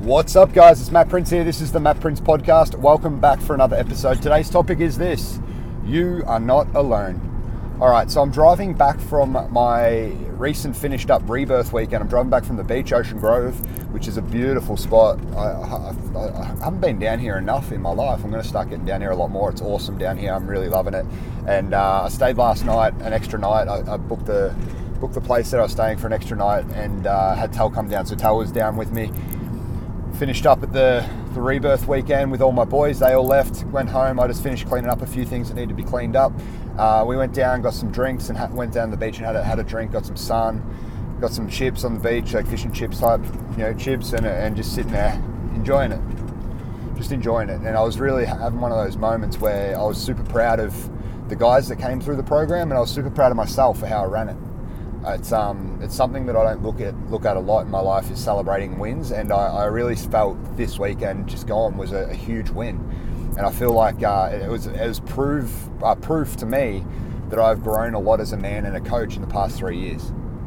What's up, guys? It's Matt Prince here. This is the Matt Prince Podcast. Welcome back for another episode. Today's topic is this: you are not alone. All right, so I'm driving back from my recent finished up rebirth weekend. I'm driving back from the beach, Ocean Grove, which is a beautiful spot. I haven't been down here enough in my life. I'm going to start getting down here a lot more. It's awesome down here. I'm really loving it. And I stayed last night, an extra night. I booked the place that I was staying for an extra night, and had Tal come down. So Tal was down with me. Finished up at the rebirth weekend with all my boys. They all left, went home. I just finished cleaning up a few things that needed to be cleaned up. We went down, got some drinks, and went down to the beach and had a drink. Got some sun, got some chips on the beach, like fish and chips type, chips, and just sitting there enjoying it, just enjoying it. And I was really having one of those moments where I was super proud of the guys that came through the program, and I was super proud of myself for how I ran it. It's something that I don't look at a lot in my life, is celebrating wins, and I really felt this weekend just gone was a huge win, and I feel like it was proof to me that I've grown a lot as a man and a coach in the past 3 years,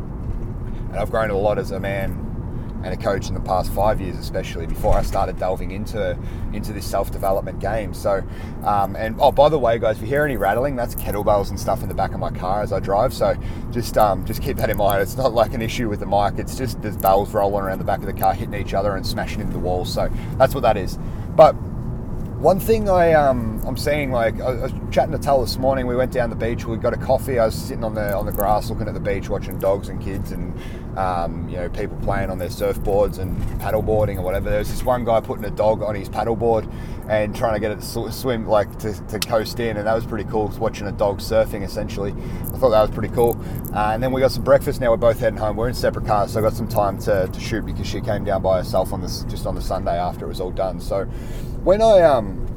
and I've grown a lot as a man and a coach in the past 5 years, especially before I started delving into this self-development game. So, and oh, by the way, guys, if you hear any rattling, that's kettlebells and stuff in the back of my car as I drive. So just keep that in mind. It's not like an issue with the mic. It's just there's bells rolling around the back of the car, hitting each other and smashing into the walls. So that's what that is. But one thing I'm seeing, like I was chatting to Tal this morning. We went down the beach. We got a coffee. I was sitting on the grass looking at the beach, watching dogs and kids and people playing on their surfboards and paddleboarding or whatever. There was this one guy putting a dog on his paddleboard and trying to get it to swim, like to coast in, and that was pretty cool. Watching a dog surfing, essentially. I thought that was pretty cool. And then we got some breakfast. Now we're both heading home. We're in separate cars, so I got some time to shoot because she came down by herself just on the Sunday after it was all done. So when I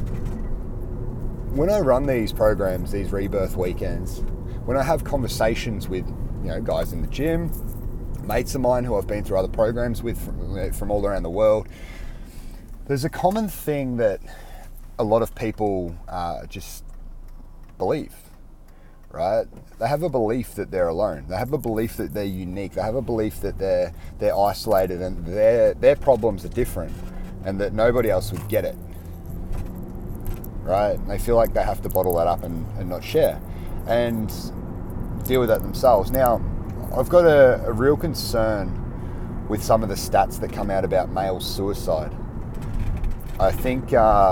run these programs, these rebirth weekends, when I have conversations with guys in the gym, mates of mine who I've been through other programs with from all around the world, there's a common thing that a lot of people just believe, right? They have a belief that they're alone. They have a belief that they're unique. They have a belief that they're isolated and their problems are different and that nobody else would get it, right? And they feel like they have to bottle that up and not share and deal with that themselves. Now, I've got a real concern with some of the stats that come out about male suicide. I think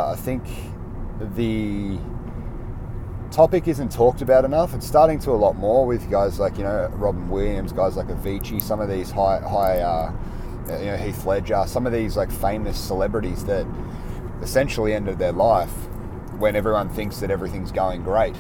the topic isn't talked about enough. It's starting to a lot more with guys like Robin Williams, guys like Avicii, some of these high Heath Ledger, some of these like famous celebrities that essentially ended their life when everyone thinks that everything's going great.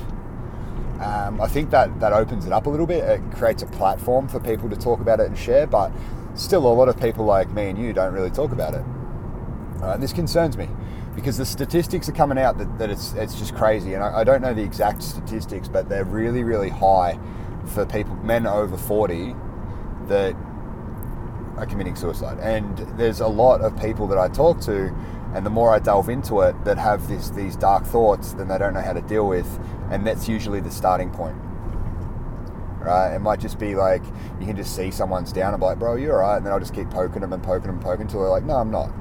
I think that opens it up a little bit. It creates a platform for people to talk about it and share, but still a lot of people like me and you don't really talk about it. And this concerns me because the statistics are coming out that it's just crazy, and I don't know the exact statistics, but they're really, really high for people, men over 40, that are committing suicide. And there's a lot of people that I talk to, and the more I delve into it, that have these dark thoughts that they don't know how to deal with, and that's usually the starting point, right? It might just be like, you can just see someone's down and be like, bro, you're all right, and then I'll just keep poking them until they're like, no, I'm not.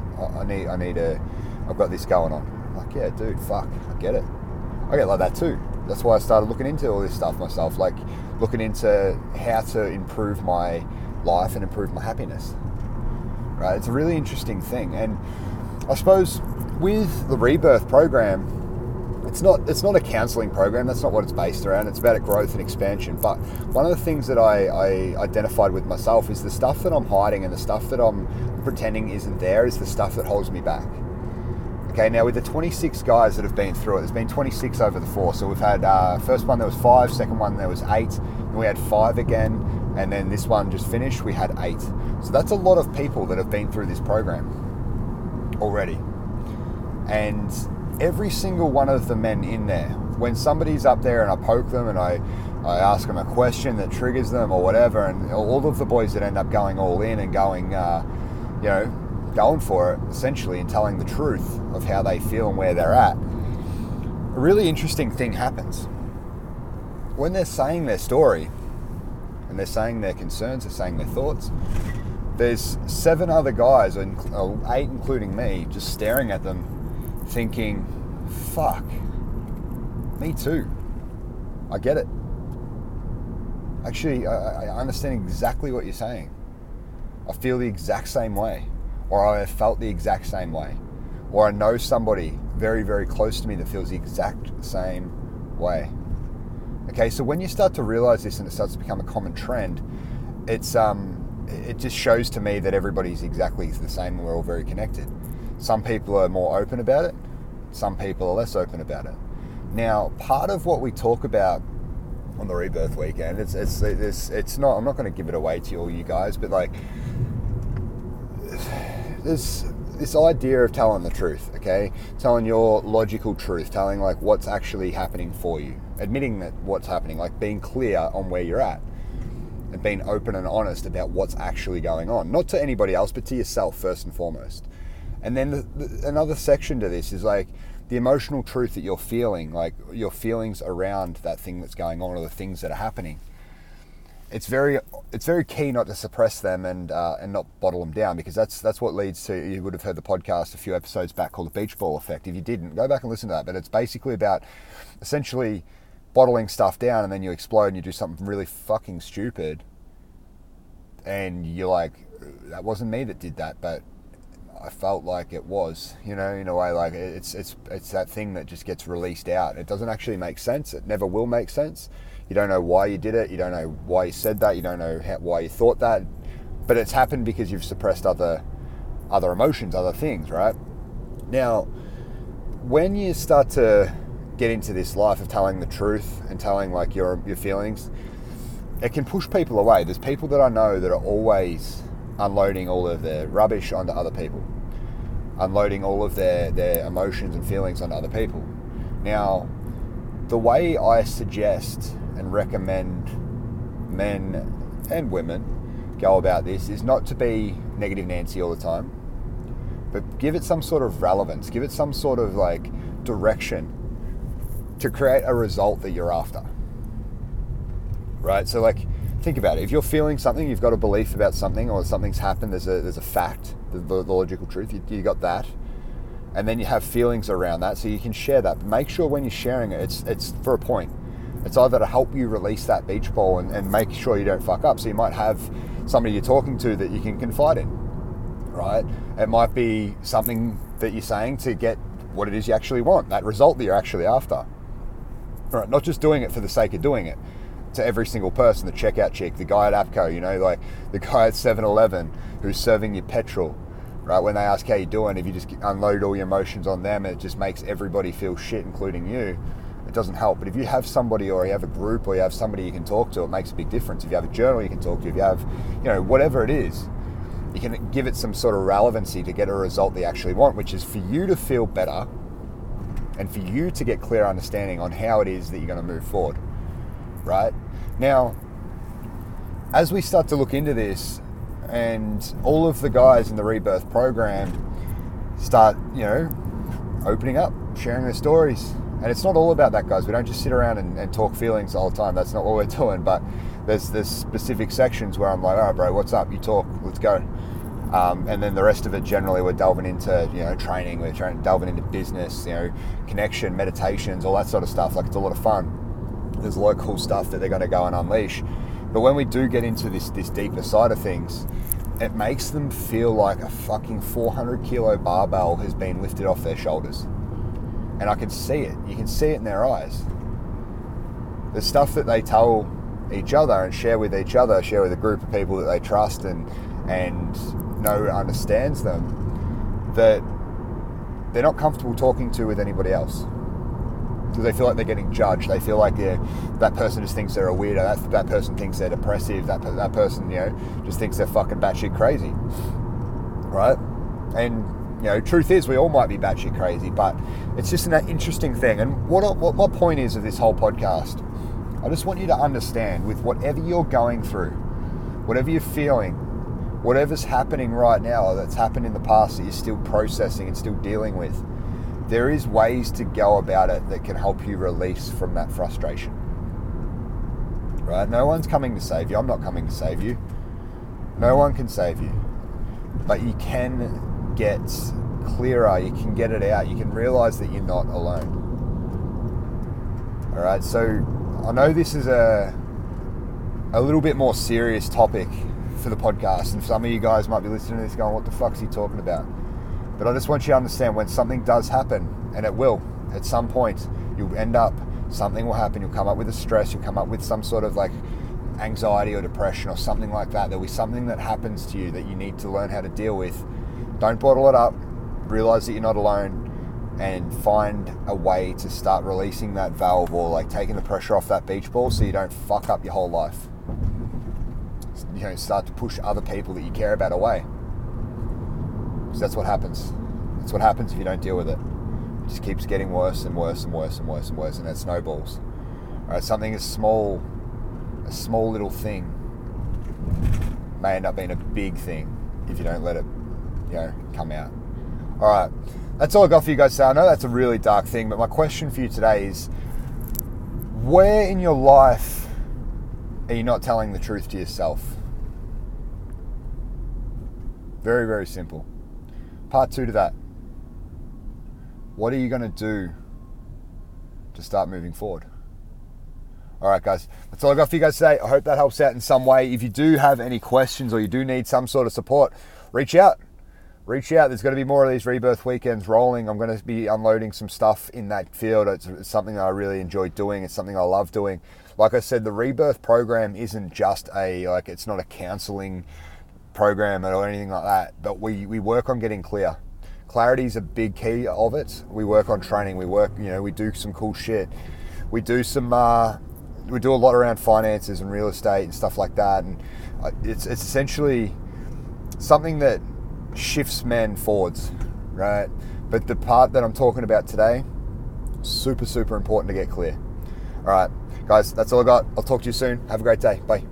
I've got this going on. I'm like, yeah, dude, fuck, I get it. I get like that too. That's why I started looking into all this stuff myself, like looking into how to improve my life and improve my happiness, right? It's a really interesting thing. And I suppose with the rebirth program, it's not a counselling program. That's not what it's based around. It's about growth and expansion. But one of the things that I identified with myself is the stuff that I'm hiding and the stuff that I'm pretending isn't there is the stuff that holds me back. Okay, now with the 26 guys that have been through it, there's been 26 over the 4. So we've had first one there was 5, second one there was 8, and we had 5 again, and then this one just finished, we had 8. So that's a lot of people that have been through this program already. And every single one of the men in there, when somebody's up there and I poke them and I ask them a question that triggers them or whatever, and all of the boys that end up going all in and going, going for it essentially and telling the truth of how they feel and where they're at, a really interesting thing happens. When they're saying their story and they're saying their concerns, they're saying their thoughts, there's 7 other guys, or 8 including me, just staring at them thinking, fuck, me too. I get it. Actually, I understand exactly what you're saying. I feel the exact same way, or I have felt the exact same way, or I know somebody very, very close to me that feels the exact same way. Okay, so when you start to realize this and it starts to become a common trend, it just shows to me that everybody's exactly the same and we're all very connected. Some people are more open about it, some people are less open about it. Now, part of what we talk about on the Rebirth Weekend, it's not, I'm not going to give it away to all you guys, but like, there's this idea of telling the truth, okay? Telling your logical truth, telling like what's actually happening for you, admitting that what's happening, like being clear on where you're at and being open and honest about what's actually going on, not to anybody else, but to yourself first and foremost. And then another section to this is like the emotional truth that you're feeling, like your feelings around that thing that's going on or the things that are happening. It's very key not to suppress them and not bottle them down, because that's what leads to, you would have heard the podcast a few episodes back called the beach ball effect. If you didn't, go back and listen to that. But it's basically about essentially bottling stuff down, and then you explode and you do something really fucking stupid, and you're like, that wasn't me that did that, but I felt like it was, you know, in a way. Like it's that thing that just gets released out. It doesn't actually make sense. It never will make sense. You don't know why you did it. You don't know why you said that. You don't know why you thought that. But it's happened because you've suppressed other emotions, other things, right? Now, when you start to get into this life of telling the truth and telling like your feelings, it can push people away. There's people that I know that are always unloading all of their rubbish onto other people, unloading all of their emotions and feelings onto other people. Now, the way I suggest and recommend men and women go about this is not to be negative Nancy all the time, but give it some sort of relevance, give it some sort of like direction to create a result that you're after, right? So like, think about it. If you're feeling something, you've got a belief about something, or something's happened, there's a fact, the logical truth, you got that, and then you have feelings around that, so you can share that. But make sure when you're sharing it, it's for a point. It's either to help you release that beach ball and make sure you don't fuck up. So you might have somebody you're talking to that you can confide in, right? It might be something that you're saying to get what it is you actually want, that result that you're actually after. Right? Not just doing it for the sake of doing it. To every single person, the checkout chick, the guy at APCO, you know, like the guy at 7-Eleven who's serving you petrol, right? When they ask how you doing, if you just unload all your emotions on them, it just makes everybody feel shit, including you. It doesn't help. But if you have somebody, or you have a group, or you have somebody you can talk to, it makes a big difference. If you have a journal you can talk to, if you have, you know, whatever it is, you can give it some sort of relevancy to get a result they actually want, which is for you to feel better and for you to get clear understanding on how it is that you're going to move forward, right? Now, as we start to look into this, and all of the guys in the Rebirth program start, you know, opening up, sharing their stories. And it's not all about that, guys. We don't just sit around and talk feelings the whole time. That's not what we're doing. But there's specific sections where I'm like, all right, bro, what's up? You talk, let's go. And then the rest of it, generally, we're delving into, you know, training. We're delving into business, you know, connection, meditations, all that sort of stuff. Like, it's a lot of fun. There's a lot of cool stuff that they're going to go and unleash. But when we do get into this deeper side of things, it makes them feel like a fucking 400 kilo barbell has been lifted off their shoulders. And I can see it. You can see it in their eyes. The stuff that they tell each other and share with each other, share with a group of people that they trust and know understands them, that they're not comfortable talking to with anybody else. Because they feel like they're getting judged. They feel like that person just thinks they're a weirdo. That person thinks they're depressive. That person, you know, just thinks they're fucking batshit crazy, right? And you know, truth is, we all might be batshit crazy, but it's just an interesting thing. And what my point is of this whole podcast, I just want you to understand, with whatever you're going through, whatever you're feeling, whatever's happening right now, or that's happened in the past that you're still processing and still dealing with, there is ways to go about it that can help you release from that frustration. Right? No one's coming to save you. I'm not coming to save you. No one can save you. but you can get clearer, you can get it out, you can realize that you're not alone. All right, so I know this is a little bit more serious topic for the podcast, and some of you guys might be listening to this going, what the fuck's he talking about? But I just want you to understand, when something does happen, and it will, at some point, you'll end up, something will happen, you'll come up with a stress, you'll come up with some sort of like anxiety or depression or something like that. There'll be something that happens to you that you need to learn how to deal with. Don't bottle it up, realize that you're not alone, and find a way to start releasing that valve, or like taking the pressure off that beach ball so you don't fuck up your whole life. You know, start to push other people that you care about away. Because that's what happens. That's what happens if you don't deal with it. It just keeps getting worse and worse and worse and worse and worse, and it snowballs. All right, something as small, a small little thing may end up being a big thing if you don't let it, come out. All right, that's all I got for you guys today. I know that's a really dark thing, but my question for you today is, where in your life are you not telling the truth to yourself? Very, very simple. Part 2 to that. What are you going to do to start moving forward? All right, guys, that's all I got for you guys today. I hope that helps out in some way. If you do have any questions or you do need some sort of support, reach out. Reach out. There's going to be more of these rebirth weekends rolling. I'm going to be unloading some stuff in that field. It's something that I really enjoy doing. It's something I love doing. Like I said, the rebirth program isn't just it's not a counseling program or anything like that, but we work on getting clear. Clarity is a big key of it. We work on training. We work, we do some cool shit. We do we do a lot around finances and real estate and stuff like that. And it's essentially something that shifts men forwards, right? But the part that I'm talking about today, super, super important to get clear. All right, guys, that's all I got. I'll talk to you soon. Have a great day. Bye.